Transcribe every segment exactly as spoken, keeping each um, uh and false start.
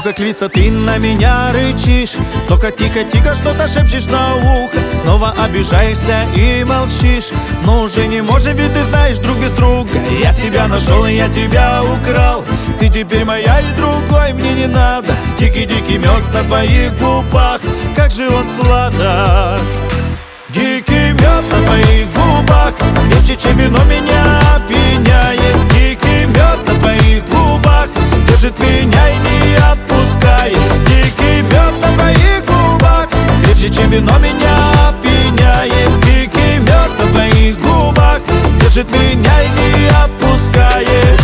как львица ты на меня рычишь, только тихо-тихо что-то шепчешь на ухо. Снова обижаешься и молчишь, но уже не можем, ведь ты знаешь, друг без друга. Я тебя нашел и я тебя украл, ты теперь моя и другой мне не надо. Дикий-дикий мед на твоих губах, как же он сладок. Дикий мед на твоих губах, крепче, чем вино, меня опьяняет. Дикий мед на твоих губах держит меня и не отпускает. Дикий мед на твоих губах, крепче, чем вино, меня опьяняет. Дикий мед на твоих губах держит меня и не отпускает.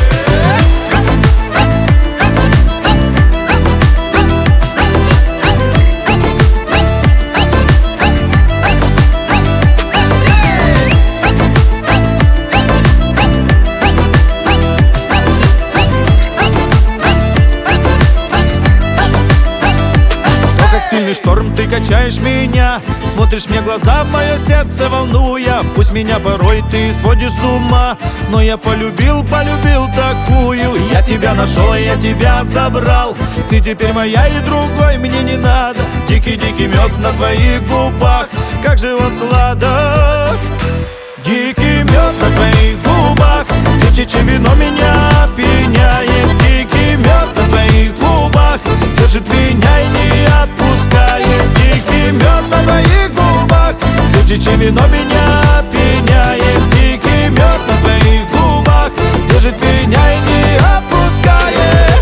Сильный шторм, ты качаешь меня, смотришь мне в глаза, в мое сердце волнуя. Пусть меня порой ты сводишь с ума, но я полюбил, полюбил такую. Я тебя нашел, и я тебя забрал, ты теперь моя и другой мне не надо. Дикий-дикий мед на твоих губах, как же он сладок. Дикий мед на твоих губах, крепче, чем вино, меня опьяняет. Дикий мед на твоих губах держит меня и не отпускает. Дикий мед на твоих губах, крепче, чем вино, меня опьяняет. Дикий мед на твоих губах держит меня и не отпускает.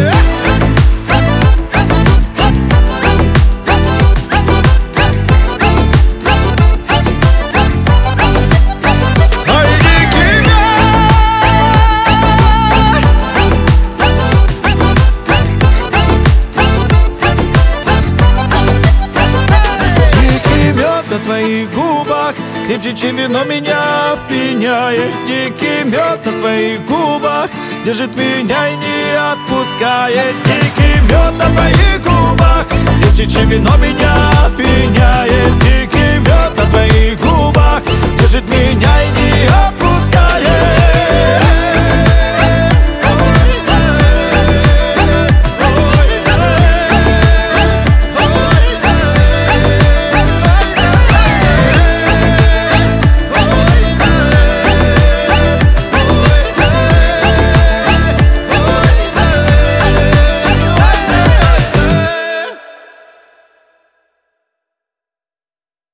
На твоих губах, крепче, чем вино, меня опьяняет. Дикий мед на твоих губах держит меня и не отпускает. Дикий мед на твоих губах, крепче, чем вино, меня опьяняет. Дикий мед на твоих губах держит меня и не отпускает.